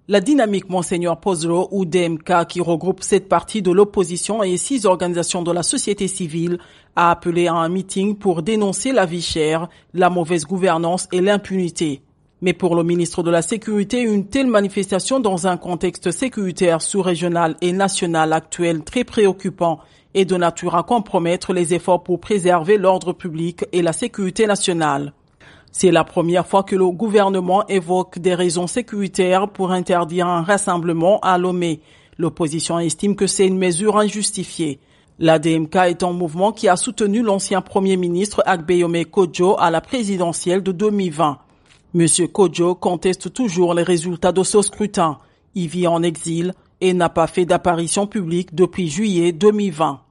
La dynamique Monseigneur Pozzo ou DMK, qui regroupe 7 partis de l'opposition et 6 organisations de la société civile, a appelé à un meeting pour dénoncer la vie chère, la mauvaise gouvernance et l'impunité. Mais pour le ministre de la Sécurité, une telle manifestation dans un contexte sécuritaire sous-régional et national actuel très préoccupant est de nature à compromettre les efforts pour préserver l'ordre public et la sécurité nationale. C'est la première fois que le gouvernement évoque des raisons sécuritaires pour interdire un rassemblement à Lomé. L'opposition estime que c'est une mesure injustifiée. La DMK est un mouvement qui a soutenu l'ancien Premier ministre Agbeyome Kodjo à la présidentielle de 2020. Monsieur Kodjo conteste toujours les résultats de ce scrutin. Il vit en exil et n'a pas fait d'apparition publique depuis juillet 2020.